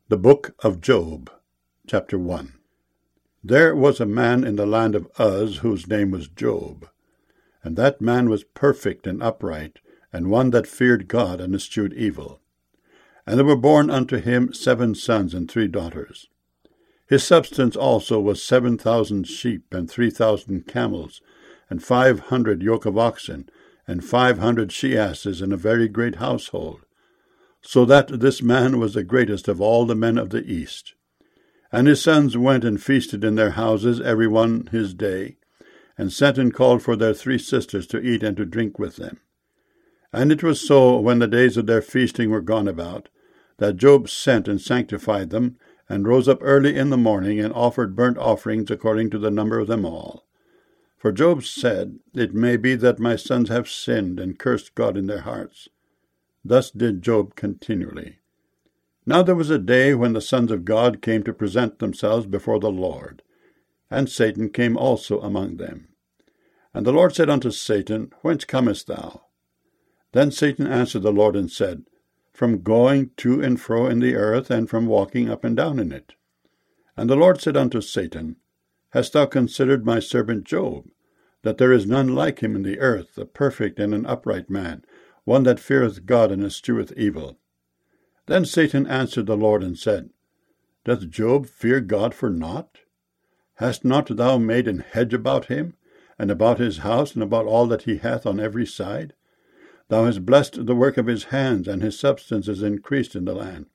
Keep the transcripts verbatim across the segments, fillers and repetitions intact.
The Book of Job, Chapter one. There was a man in the land of Uz whose name was Job. And that man was perfect and upright, and one that feared God and eschewed evil. And there were born unto him seven sons and three daughters. His substance also was seven thousand sheep, and three thousand camels, and five hundred yoke of oxen, and five hundred she-asses, in a very great household. So that this man was the greatest of all the men of the east. And his sons went and feasted in their houses, every one his day, and sent and called for their three sisters to eat and to drink with them. And it was so, when the days of their feasting were gone about, that Job sent and sanctified them, and rose up early in the morning, and offered burnt offerings according to the number of them all. For Job said, It may be that my sons have sinned, and cursed God in their hearts. Thus did Job continually. Now there was a day when the sons of God came to present themselves before the Lord, and Satan came also among them. And the Lord said unto Satan, Whence comest thou? Then Satan answered the Lord and said, From going to and fro in the earth, and from walking up and down in it. And the Lord said unto Satan, Hast thou considered my servant Job, that there is none like him in the earth, a perfect and an upright man, one that feareth God and escheweth evil? Then Satan answered the Lord and said, Doth Job fear God for naught? Hast not thou made an hedge about him, and about his house, and about all that he hath on every side? Thou hast blessed the work of his hands, and his substance is increased in the land.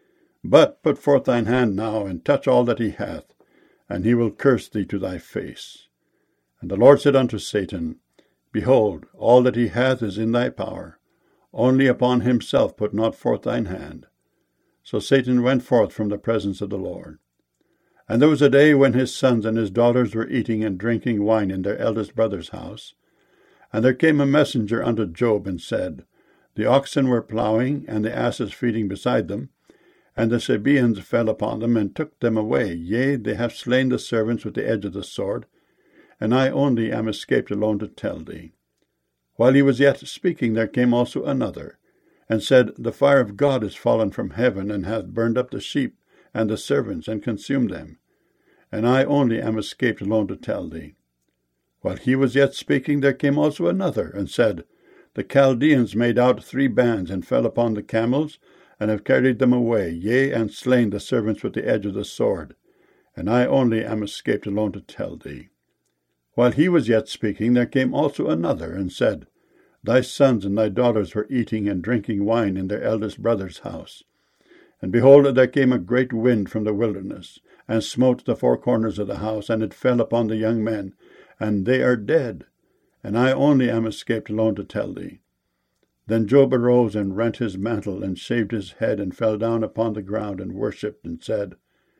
But put forth thine hand now, and touch all that he hath, and he will curse thee to thy face. And the Lord said unto Satan, Behold, all that he hath is in thy power. Only upon himself put not forth thine hand. So Satan went forth from the presence of the Lord. And there was a day when his sons and his daughters were eating and drinking wine in their eldest brother's house. And there came a messenger unto Job, and said, The oxen were plowing, and the asses feeding beside them, and the Sabaeans fell upon them, and took them away. Yea, they have slain the servants with the edge of the sword, and I only am escaped alone to tell thee. While he was yet speaking, there came also another, and said, The fire of God is fallen from heaven, and hath burned up the sheep and the servants, and consumed them. And I only am escaped alone to tell thee. While he was yet speaking, there came also another, and said, The Chaldeans made out three bands, and fell upon the camels, and have carried them away, yea, and slain the servants with the edge of the sword. And I only am escaped alone to tell thee. While he was yet speaking, there came also another, and said, Thy sons and thy daughters were eating and drinking wine in their eldest brother's house. And behold, there came a great wind from the wilderness, and smote the four corners of the house, and it fell upon the young men, and they are dead. And I only am escaped alone to tell thee. Then Job arose and rent his mantle, and shaved his head, and fell down upon the ground, and worshipped, and said,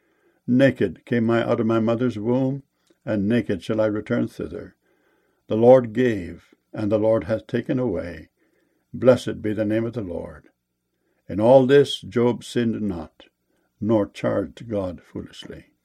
Naked came I out of my mother's womb, and naked shall I return thither. The Lord gave, and the Lord hath taken away. Blessed be the name of the Lord. In all this Job sinned not, nor charged God foolishly.